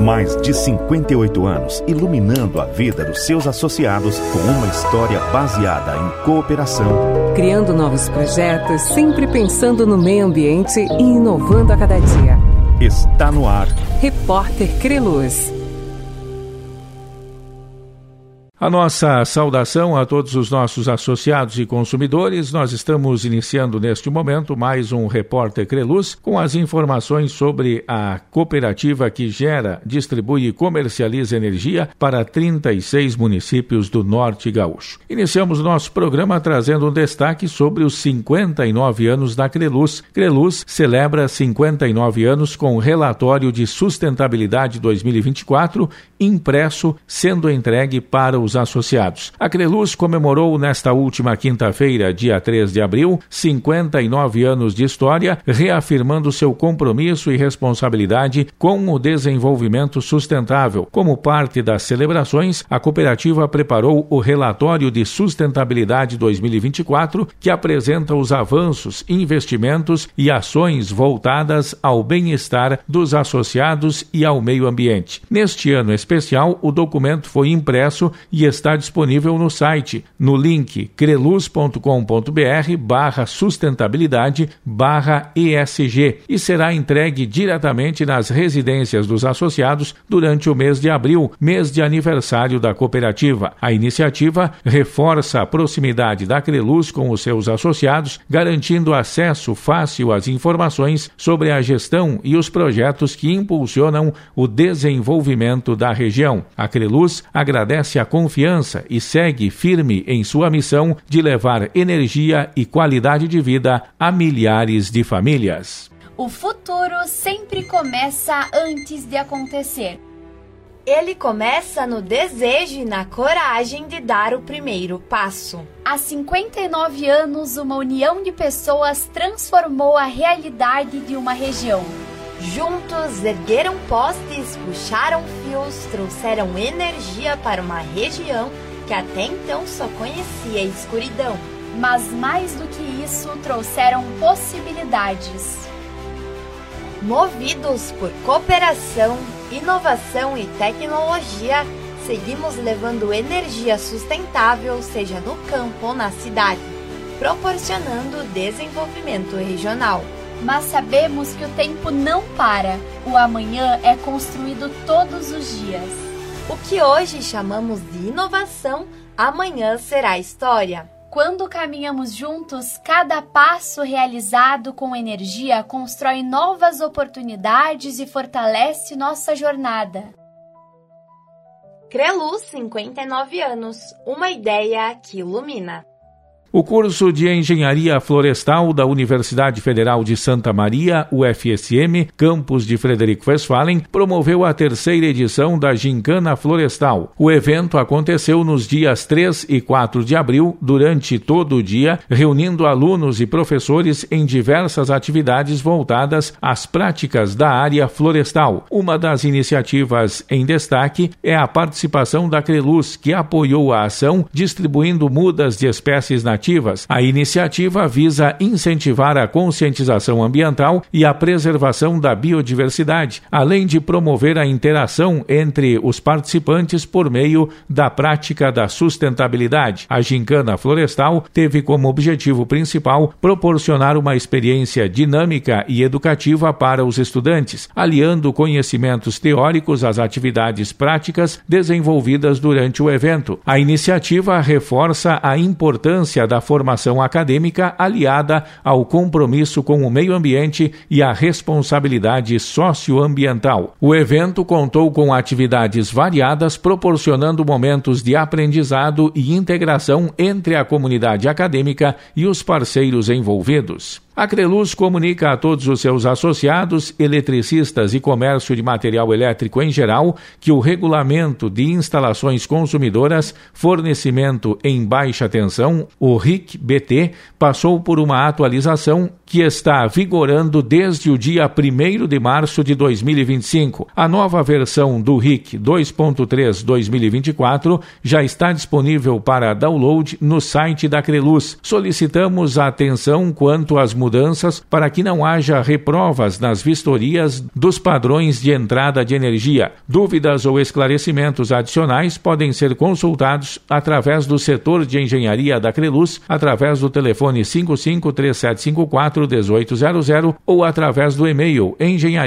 Mais de 58 anos iluminando a vida dos seus associados com uma história baseada em cooperação. Criando novos projetos, sempre pensando no meio ambiente e inovando a cada dia. Está no ar. Repórter Creluz. A nossa saudação a todos os nossos associados e consumidores. Nós estamos iniciando neste momento mais um Repórter Creluz com as informações sobre a cooperativa que gera, distribui e comercializa energia para 36 municípios do Norte Gaúcho. Iniciamos o nosso programa trazendo um destaque sobre os 59 anos da Creluz. Creluz celebra 59 anos com o relatório de sustentabilidade 2024 impresso, sendo entregue para os associados. A Creluz comemorou nesta última quinta-feira, dia 3 de abril, 59 anos de história, reafirmando seu compromisso e responsabilidade com o desenvolvimento sustentável. Como parte das celebrações, a cooperativa preparou o relatório de sustentabilidade 2024, que apresenta os avanços, investimentos e ações voltadas ao bem-estar dos associados e ao meio ambiente. Neste ano especial, o documento foi impresso e está disponível no site, no link creluz.com.br/sustentabilidade/ESG e será entregue diretamente nas residências dos associados durante o mês de abril, mês de aniversário da cooperativa. A iniciativa reforça a proximidade da Creluz com os seus associados, garantindo acesso fácil às informações sobre a gestão e os projetos que impulsionam o desenvolvimento da região. A Creluz agradece a confiança e segue firme em sua missão de levar energia e qualidade de vida a milhares de famílias. O futuro sempre começa antes de acontecer. Ele começa no desejo e na coragem de dar o primeiro passo. Há 59 anos, uma união de pessoas transformou a realidade de uma região. Juntos ergueram postes, puxaram fios, trouxeram energia para uma região que até então só conhecia a escuridão. Mas mais do que isso, trouxeram possibilidades. Movidos por cooperação, inovação e tecnologia, seguimos levando energia sustentável, seja no campo ou na cidade, proporcionando desenvolvimento regional. Mas sabemos que o tempo não para. O amanhã é construído todos os dias. O que hoje chamamos de inovação, amanhã será história. Quando caminhamos juntos, cada passo realizado com energia constrói novas oportunidades e fortalece nossa jornada. Creluz, 59 anos. Uma ideia que ilumina. O curso de Engenharia Florestal da Universidade Federal de Santa Maria, UFSM, campus de Frederico Westphalen, promoveu a terceira edição da Gincana Florestal. O evento aconteceu nos dias 3 e 4 de abril, durante todo o dia, reunindo alunos e professores em diversas atividades voltadas às práticas da área florestal. Uma das iniciativas em destaque é a participação da Creluz, que apoiou a ação distribuindo mudas de espécies nativas. A iniciativa visa incentivar a conscientização ambiental e a preservação da biodiversidade, além de promover a interação entre os participantes por meio da prática da sustentabilidade. A Gincana Florestal teve como objetivo principal proporcionar uma experiência dinâmica e educativa para os estudantes, aliando conhecimentos teóricos às atividades práticas desenvolvidas durante o evento. A iniciativa reforça a importância da formação acadêmica aliada ao compromisso com o meio ambiente e a responsabilidade socioambiental. O evento contou com atividades variadas, proporcionando momentos de aprendizado e integração entre a comunidade acadêmica e os parceiros envolvidos. A Creluz comunica a todos os seus associados, eletricistas e comércio de material elétrico em geral, que o regulamento de instalações consumidoras, fornecimento em baixa tensão, o RIC-BT, passou por uma atualização que está vigorando desde o dia 1º de março de 2025. A nova versão do RIC 2.3/2024 já está disponível para download no site da Creluz. Solicitamos a atenção quanto às mudanças para que não haja reprovas nas vistorias dos padrões de entrada de energia. Dúvidas ou esclarecimentos adicionais podem ser consultados através do setor de engenharia da Creluz, através do telefone 553754-1800 ou através do e-mail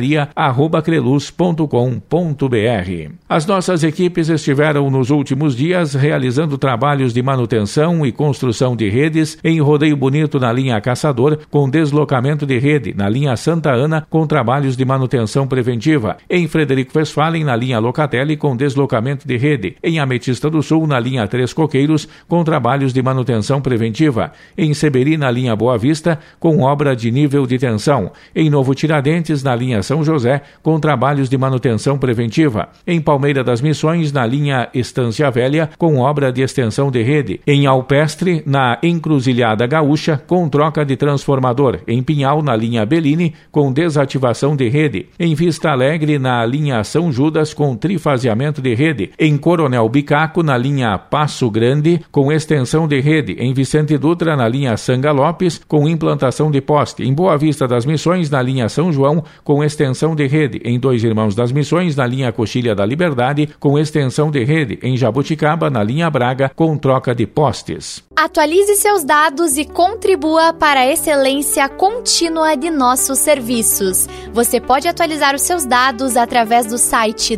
engenharia@creluz.com.br. As nossas equipes estiveram nos últimos dias realizando trabalhos de manutenção e construção de redes em Rodeio Bonito na linha Caçador, com deslocamento de rede na linha Santa Ana, com trabalhos de manutenção preventiva, em Frederico Westphalen na linha Locatelli, com deslocamento de rede, em Ametista do Sul na linha Três Coqueiros, com trabalhos de manutenção preventiva, em Seberi na linha Boa Vista, com obra de nível de tensão, em Novo Tiradentes na linha São José, com trabalhos de manutenção preventiva, em Palmeira das Missões na linha Estância Velha, com obra de extensão de rede, em Alpestre na Encruzilhada Gaúcha, com troca de transformador, em Pinhal na linha Bellini, com desativação de rede, em Vista Alegre na linha São Judas, com trifaseamento de rede, em Coronel Bicaco na linha Passo Grande, com extensão de rede, em Vicente Dutra na linha Sanga Lopes, com implantação de poste, em Boa Vista das Missões na linha São João, com extensão de rede, em Dois Irmãos das Missões na linha Coxilha da Liberdade, com extensão de rede, em Jabuticaba na linha Braga, com troca de postes. Atualize seus dados e contribua para a excelência contínua de nossos serviços. Você pode atualizar os seus dados através do site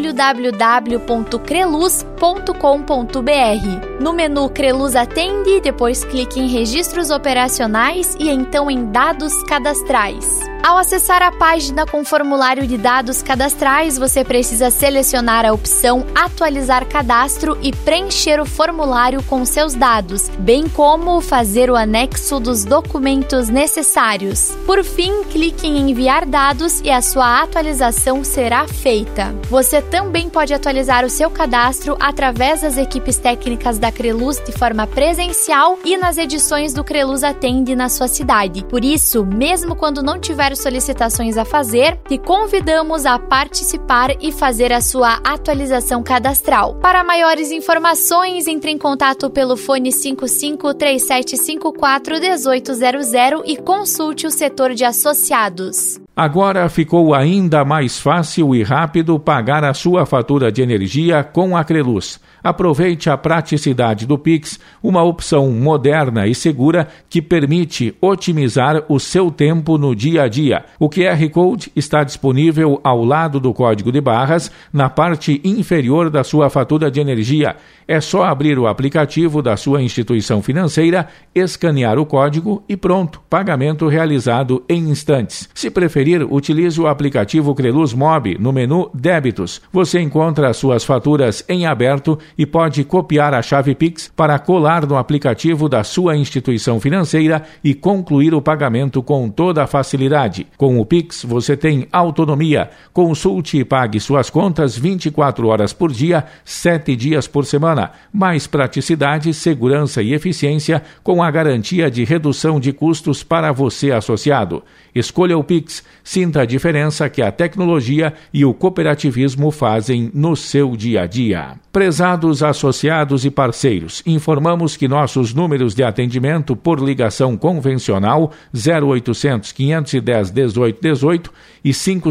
www.creluz.com.br. No menu Creluz Atende, depois clique em Registros Operacionais e então em Dados Cadastrais. Ao acessar a página com formulário de dados cadastrais, você precisa selecionar a opção Atualizar Cadastro e preencher o formulário com seus dados, bem como fazer o anexo dos documentos necessários. Por fim, clique em Enviar dados e a sua atualização será feita. Você também pode atualizar o seu cadastro através das equipes técnicas da Creluz de forma presencial e nas edições do Creluz Atende na sua cidade. Por isso, mesmo quando não tiver solicitações a fazer, te convidamos a participar e fazer a sua atualização cadastral. Para maiores informações, entre em contato pelo fone 553754-1800 e consulte o setor de associados. Agora ficou ainda mais fácil e rápido pagar a sua fatura de energia com a Creluz. Aproveite a praticidade do Pix, uma opção moderna e segura que permite otimizar o seu tempo no dia a dia. O QR Code está disponível ao lado do código de barras, na parte inferior da sua fatura de energia. É só abrir o aplicativo da sua instituição financeira, escanear o código e pronto, pagamento realizado em instantes. Se preferir, utilize o aplicativo Creluz Mob no menu Débitos. Você encontra as suas faturas em aberto e pode copiar a chave Pix para colar no aplicativo da sua instituição financeira e concluir o pagamento com toda a facilidade. Com o Pix, você tem autonomia. Consulte e pague suas contas 24 horas por dia, 7 dias por semana. Mais praticidade, segurança e eficiência com a garantia de redução de custos para você associado. Escolha o Pix, sinta a diferença que a tecnologia e o cooperativismo fazem no seu dia a dia. Prezados associados e parceiros, informamos que nossos números de atendimento por ligação convencional 0800 510 1818 e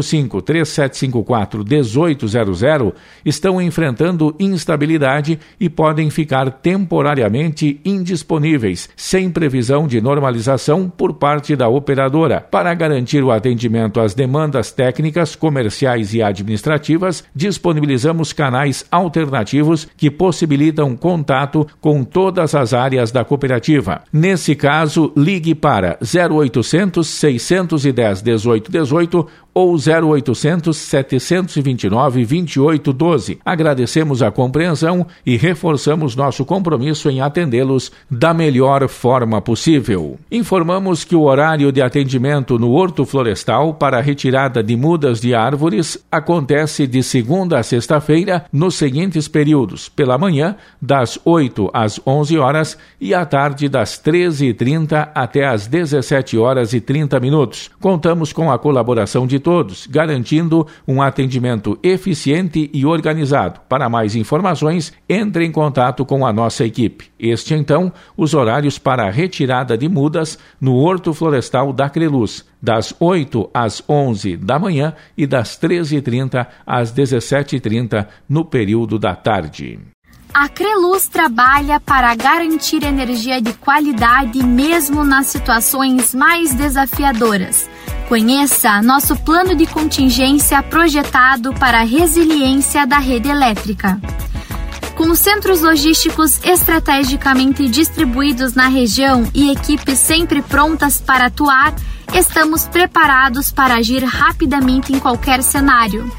553754 1800 estão enfrentando instabilidade e podem ficar temporariamente indisponíveis, sem previsão de normalização por parte da operadora. Para garantir o atendimento às demandas técnicas, comerciais e administrativas, disponibilizamos canais alternativos que possibilitam contato com todas as áreas da cooperativa. Nesse caso, ligue para 0800 610 1818 ou 0800 729 2812. Agradecemos a compreensão e reforçamos nosso compromisso em atendê-los da melhor forma possível. Informamos que o horário de atendimento no Horto Florestal local para a retirada de mudas de árvores acontece de segunda a sexta-feira nos seguintes períodos: pela manhã, das 8 às 11 horas e à tarde, das 13h30 até às 17h30. Contamos com a colaboração de todos, garantindo um atendimento eficiente e organizado. Para mais informações, entre em contato com a nossa equipe. Este, então, os horários para a retirada de mudas no Horto Florestal da Creluz, das 8 às 11 da manhã e das 13h30 às 17h30 no período da tarde. A Creluz trabalha para garantir energia de qualidade mesmo nas situações mais desafiadoras. Conheça nosso plano de contingência projetado para a resiliência da rede elétrica. Com centros logísticos estrategicamente distribuídos na região e equipes sempre prontas para atuar, estamos preparados para agir rapidamente em qualquer cenário.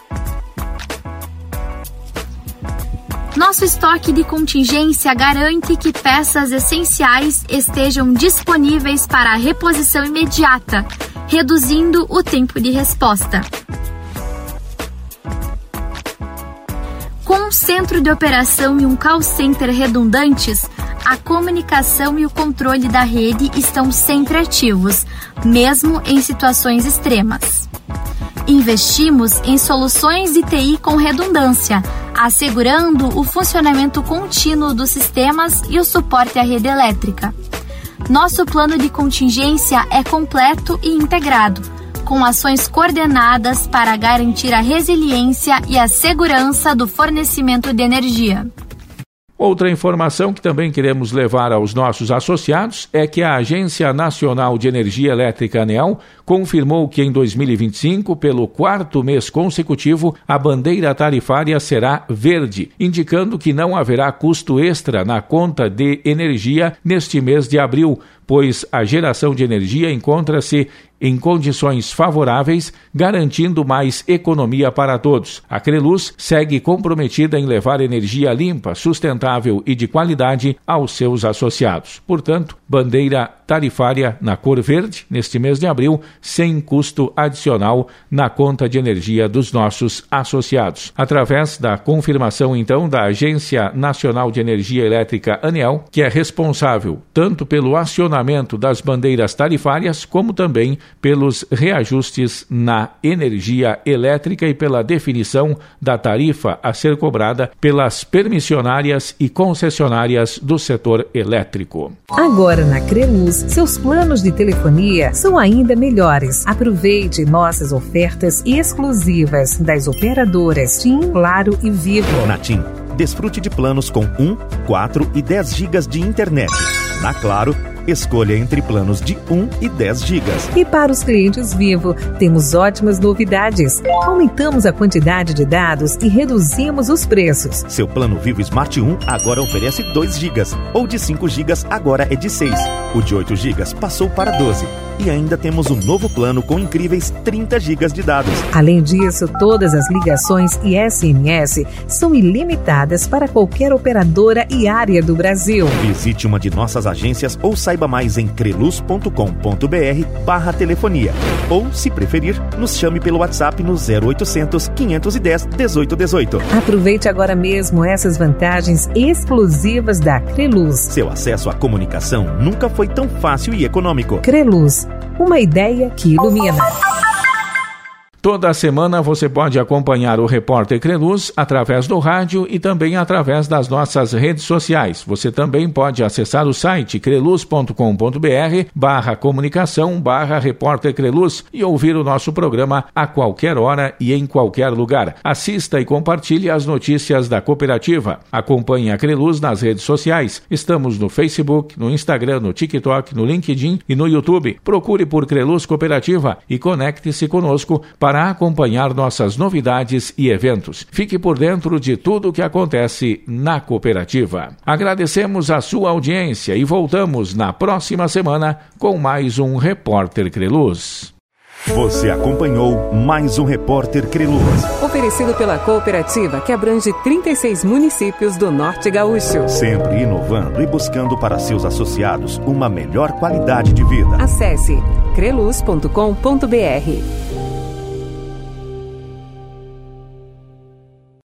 Nosso estoque de contingência garante que peças essenciais estejam disponíveis para a reposição imediata, reduzindo o tempo de resposta. Com um centro de operação e um call center redundantes, a comunicação e o controle da rede estão sempre ativos, mesmo em situações extremas. Investimos em soluções de TI com redundância, assegurando o funcionamento contínuo dos sistemas e o suporte à rede elétrica. Nosso plano de contingência é completo e integrado, com ações coordenadas para garantir a resiliência e a segurança do fornecimento de energia. Outra informação que também queremos levar aos nossos associados é que a Agência Nacional de Energia Elétrica, ANEEL, confirmou que em 2025, pelo 4º mês consecutivo, a bandeira tarifária será verde, indicando que não haverá custo extra na conta de energia neste mês de abril, pois a geração de energia encontra-se em condições favoráveis, garantindo mais economia para todos. A Creluz segue comprometida em levar energia limpa, sustentável e de qualidade aos seus associados. Portanto, bandeira tarifária na cor verde, neste mês de abril, sem custo adicional na conta de energia dos nossos associados. Através da confirmação, então, da Agência Nacional de Energia Elétrica, ANEEL, que é responsável tanto pelo acionamento das bandeiras tarifárias, como também pelos reajustes na energia elétrica e pela definição da tarifa a ser cobrada pelas permissionárias e concessionárias do setor elétrico. Agora na Creluz, seus planos de telefonia são ainda melhores. Aproveite nossas ofertas exclusivas das operadoras TIM, Claro e Vivo. Na TIM, desfrute de planos com 1, 4 e 10 GB de internet. Na Claro, escolha entre planos de 1 e 10 GB. E para os clientes Vivo, temos ótimas novidades. Aumentamos a quantidade de dados e reduzimos os preços. Seu plano Vivo Smart 1 agora oferece 2 GB, ou de 5 GB agora é de 6. O de 8 GB passou para 12. E ainda temos um novo plano com incríveis 30 GB de dados. Além disso, todas as ligações e SMS são ilimitadas para qualquer operadora e área do Brasil. Visite uma de nossas agências ou saiba mais em creluz.com.br/telefonia. Ou, se preferir, nos chame pelo WhatsApp no 0800 510 1818. Aproveite agora mesmo essas vantagens exclusivas da Creluz. Seu acesso à comunicação nunca foi tão fácil e econômico. Creluz, uma ideia que ilumina. Toda semana você pode acompanhar o Repórter Creluz através do rádio e também através das nossas redes sociais. Você também pode acessar o site creluz.com.br/comunicação/Repórter Creluz e ouvir o nosso programa a qualquer hora e em qualquer lugar. Assista e compartilhe as notícias da cooperativa. Acompanhe a Creluz nas redes sociais. Estamos no Facebook, no Instagram, no TikTok, no LinkedIn e no YouTube. Procure por Creluz Cooperativa e conecte-se conosco para acompanhar nossas novidades e eventos. Fique por dentro de tudo o que acontece na cooperativa. Agradecemos a sua audiência e voltamos na próxima semana com mais um Repórter Creluz. Você acompanhou mais um Repórter Creluz. Oferecido pela cooperativa que abrange 36 municípios do Norte Gaúcho. Sempre inovando e buscando para seus associados uma melhor qualidade de vida. Acesse creluz.com.br.